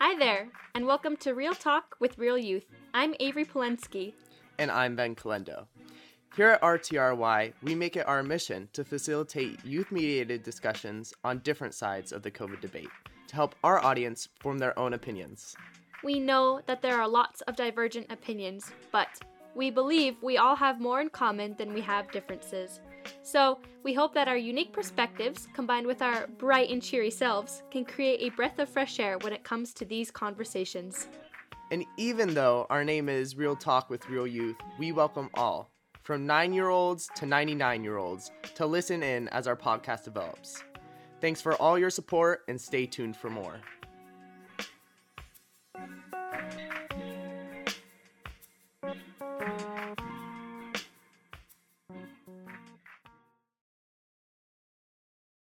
Hi there, and welcome to Real Talk with Real Youth. I'm Avery Polensky. And I'm Ben Calendo. Here at RTRY, we make it our mission to facilitate youth-mediated discussions on different sides of the COVID debate to help our audience form their own opinions. We know that there are lots of divergent opinions, but we believe we all have more in common than we have differences. So, we hope that our unique perspectives, combined with our bright and cheery selves, can create a breath of fresh air when it comes to these conversations. And even though our name is Real Talk with Real Youth, we welcome all, from 9-year-olds to 99-year-olds, to listen in as our podcast develops. Thanks for all your support and stay tuned for more.